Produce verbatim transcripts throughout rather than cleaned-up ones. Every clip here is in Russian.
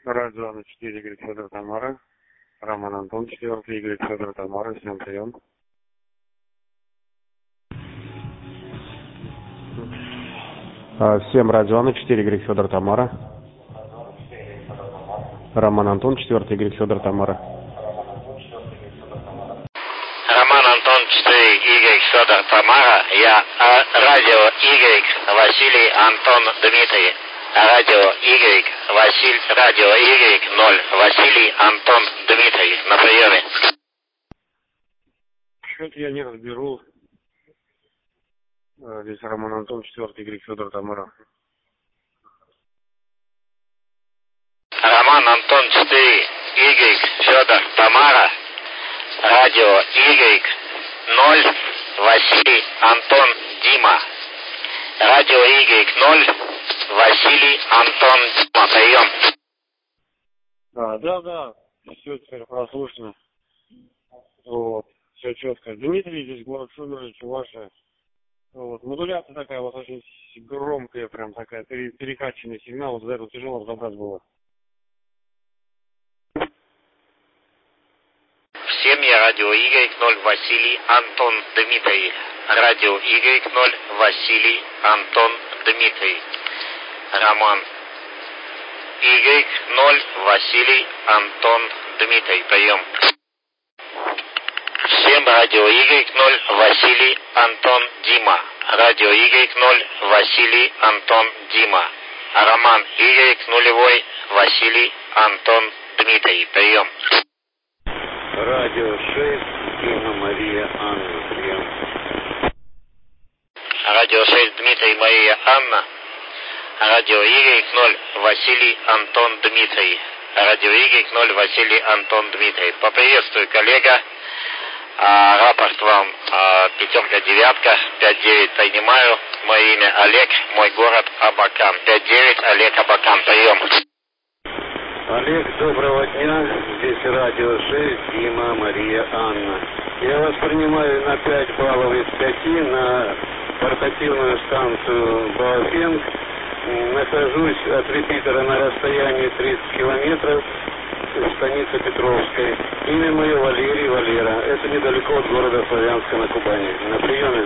Радио на четыре, Игорь Федор Тамара. Роман Антон, четвертый, Игорь Федор Тамара. Всем прием. Всем радио на четыре, Игорь Федор Тамара. Роман Антон, четвертый, Игорь Федор Тамара. Роман Антон, четыре, Игорь Федор Тамара. Я радио Y, Василий Антон Дмитрий. Радио Y, Василий, радио Y, ноль, Василий Антон Дмитрий. На приеме. Что-то я не разберу. Здесь Роман Антон, четвертый, Игорь Федор Тамара. Роман Антон, четыре, Игорь Федор Тамара. Радио Y, ноль, Василий Антон Дима. Радио Y, ноль, Василий Антон Дима. Прием. А, да, да, все теперь прослушано. Вот, все четко. Дмитрий, здесь город Шумеры, Чувашия. Вот, модуляция такая вот очень громкая, прям такая, перекачанный сигнал, вот за это тяжело разобрать было. Семья радио Y, ноль, Василий Антон Дмитрий. Радио Y, ноль, Василий Антон Дмитрий. Роман Y, ноль, Василий Антон Дмитрий. Прием. Всем радио Y, ноль, Василий Антон Дима. Радио Y, ноль, Василий Антон Дима. Роман Y, нулевой, Василий Антон Дмитрий. Прием. Радио шесть, Дима, Мария, Анна. Прием. Радио шесть, Дмитрий, Мария, Анна. Радио Y, ноль, Василий Антон Дмитрий. Радио Y, ноль, Василий Антон Дмитрий. Поприветствую, коллега. А, рапорт вам, а, пятерка, девятка, пять девять принимаю. Мое имя Олег, мой город Абакан. пять девять, Олег, Абакан. Прием. Олег, доброго дня. Здесь радио шесть, Дима, Мария, Анна. Я вас принимаю на пять баллов из пяти на портативную станцию Баофенг. Нахожусь от репитера на расстоянии тридцать километров, станица Петровская. Имя мое Валерий, Валера. Это недалеко от города Славянска на Кубани. На приеме.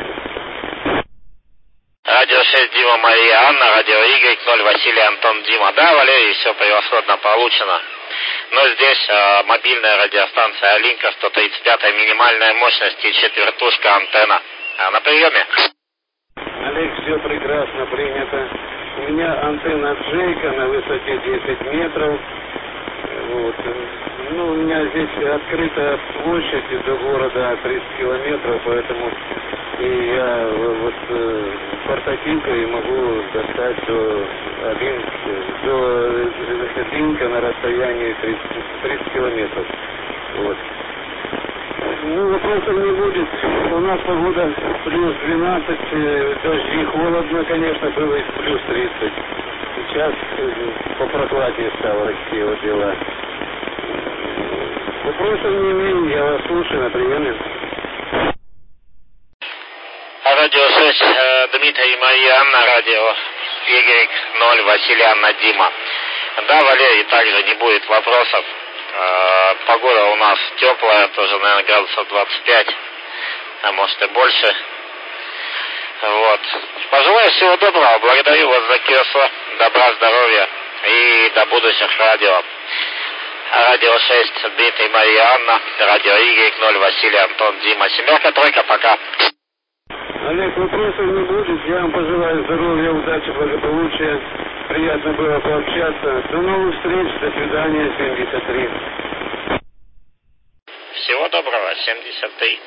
Радио шесть, Дима, Мария, Анна. Радио Y, ноль, Василий Антон Дима. Да, Валерий, все превосходно получено. Но здесь а, мобильная радиостанция Алинка, сто тридцать пятая, минимальная мощность и четвертушка антенна. А, на приеме. Олег, все прекрасно принято. У меня антенна Джейка на высоте десять метров. Вот. Ну, у меня здесь открытая площадь до города тридцать километров, поэтому и я вот э, портативкой могу достать до Алинки, до Алинка на расстоянии тридцать километров. Вот. Ну, вопросов не будет. У нас погода плюс двенадцать, дожди, холодно, конечно, было и плюс тридцать. Сейчас попрохладнее стало такие вот дела. Вопросов не имею, я вас слушаю на приеме. Радио шесть, Дмитрий, Мария, Анна. Радио Y, ноль, Василий, Анна, Дима. Да, Валерий, также не будет вопросов. Погода у нас теплая, тоже, наверное, градусов двадцать пять, а может и больше. Вот. Пожелаю всего доброго, благодарю вас за кресло, добра, здоровья и до будущих радио. Радио шесть, Дмитрий, Мария, Анна. Радио Y, ноль, Василий Антон Дима. Семерка, тройка, пока. Олег, вопросов не будет. Я вам пожелаю здоровья, удачи, благополучия. Приятно было пообщаться. До новых встреч. До свидания. семьдесят три. Всего доброго. семьдесят три.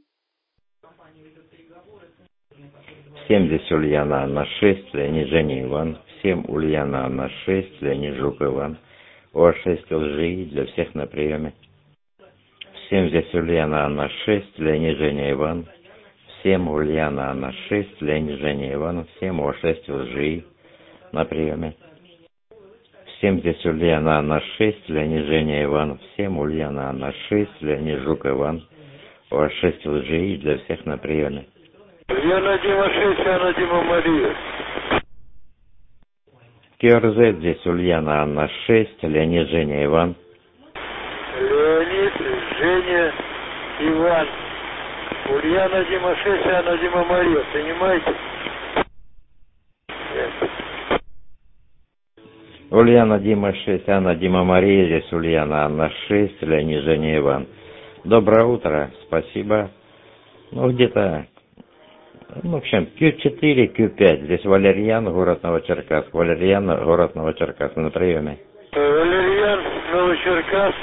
Всем здесь Ульяна Анна шесть, Леонид Женя Иван. Всем Ульяна Анна шесть, Леонид Жук Иван. О шесть ЛЖИ для всех на приеме. Всем здесь Ульяна Анна шесть, Леонид Женя Иван. Всем Ульяна Анна шесть, Леонид Женя Иван. Всем О шесть ЛЖИ на приеме. Всем здесь Ульяна Анна шесть, Леонид Женя Иван. Всем Ульяна Анна шесть, Леонид Жук Иван. О шесть ЛЖИ для всех на приеме. Ульяна Дима шесть, Анна Дима Мария. КРЗ, здесь Ульяна, Анна, шесть, Леонид, Женя, Иван. Леонид, Женя, Иван. Ульяна, Дима, шесть, Анна, Дима, Мария. Понимаете? Ульяна, Дима, шесть, Анна, Дима, Мария, здесь Ульяна, Анна, шесть, Леонид, Женя, Иван. Доброе утро, спасибо. Ну, где-то, ну, в общем, Q четыре, Q пять, здесь Валерьян, город Новочеркасск. Валерьян, город Новочеркасск, на приеме. Валерьян, Новочеркасск.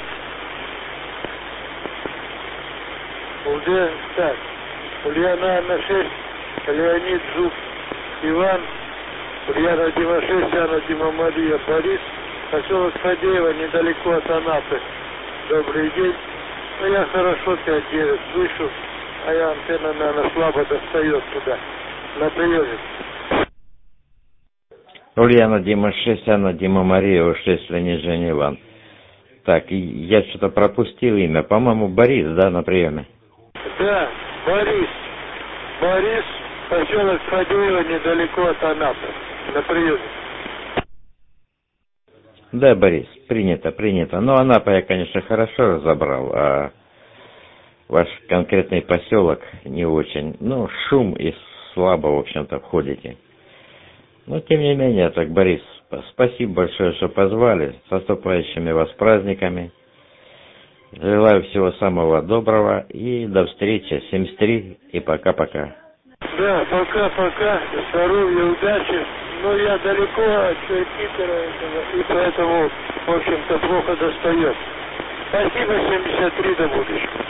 Уже, так, Ульяна, Анна, шесть, Леонид, Жук, Иван. Ульяна, Дима, шесть, Анна, Дима, Мария, Борис. Поселок Фадеево, недалеко от Анапы. Добрый день. Ну, я хорошо пять девять слышу, а я антенна, наверное, слабо достает туда, на приеме. Ульяна, Дима, шесть, Анна, Дима, Мария, шесть, Леонид, Женя, Иван. Так, я что-то пропустил имя. По-моему, Борис, да, на приеме? Да, Борис. Борис, поселок Фадеево, недалеко от Анапы. На приеме. Да, Борис, принято, принято. Ну, Анапа я, конечно, хорошо разобрал, а ваш конкретный поселок не очень. Ну, шум и слабо, в общем-то, входите. Но, тем не менее, так, Борис, спасибо большое, что позвали. С наступающими вас праздниками. Желаю всего самого доброго и до встречи. семьдесят три и пока-пока. Да, пока-пока. Здоровья, удачи. Ну, я далеко от Питера этого, и поэтому, в общем-то, плохо достает. Спасибо, семьдесят три, до будущего.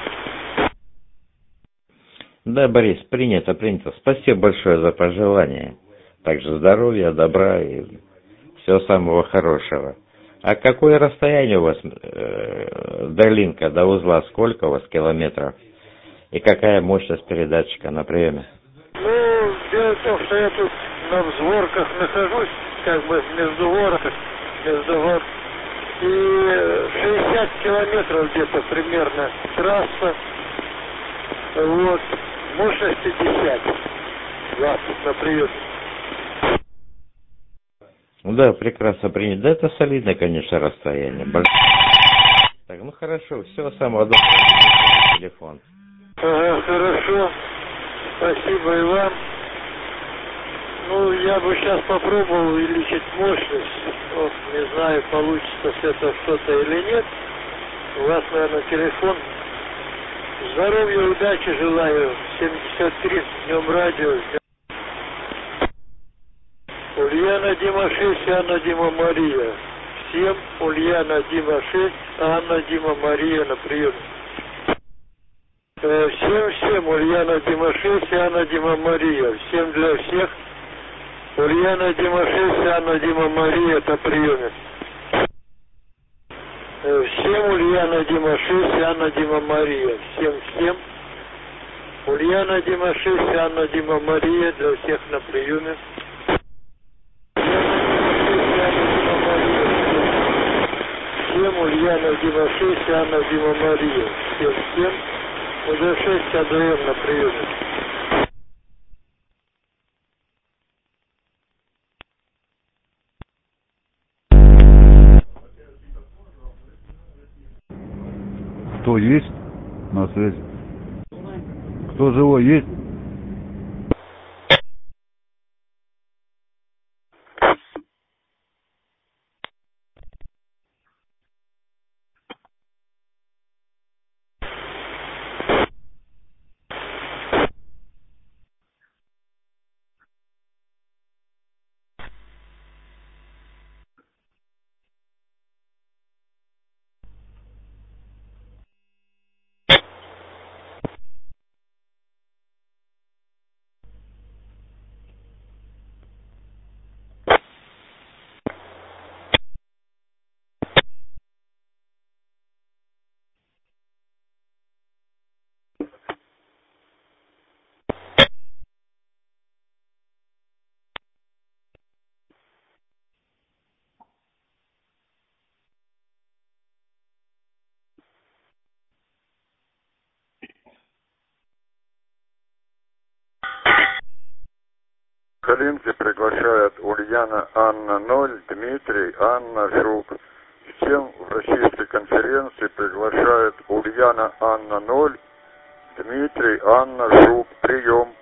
Да, Борис, принято, принято. Спасибо большое за пожелания. Также здоровья, добра и всего самого хорошего. А какое расстояние у вас э, до линка, до узла? Сколько у вас километров? И какая мощность передатчика на приеме? Ну, дело в том, что я тут на взворках нахожусь, как бы между воротах, между вор. И шестьдесят километров где-то примерно трасса. Вот. Мощность пятьдесят. двадцать на приеме. Да, прекрасно принято. Да, это солидное, конечно, расстояние. Большое. Так, ну хорошо, всего самого доброго. Телефон. Ага, хорошо. Спасибо и вам. Ну, я бы сейчас попробовал увеличить мощность. Вот, не знаю, получится с этого что-то или нет. У вас, наверное, телефон. Здоровья, удачи желаю. семьдесят три, с днем радио. Ульяна, Дима, шесть, Анна, Дима, Мария. Всем Ульяна, Дима, шесть, Анна, Дима, Мария на прием. Всем, всем Ульяна, Дима, шесть, Анна, Дима, Мария. Всем для всех. Ульяна, Дима, шесть, Анна, Дима, Мария, это приеме. Всем Ульяна, Дима, шесть, Анна, Дима, Мария. Всем, всем. Ульяна, Дима, шесть, Анна, Дима, Мария, для всех на приеме. Всем Ульяна, Дима, шесть, Анна, Дима, Мария. Всем, всем. Уже шесть АДМ на приеме. Кто есть на связи? Кто живой есть? Сахалинке приглашает Ульяна Анна ноль, Дмитрий Анна Жук. Всем в российской конференции приглашает Ульяна Анна ноль, Дмитрий Анна Жук. Прием.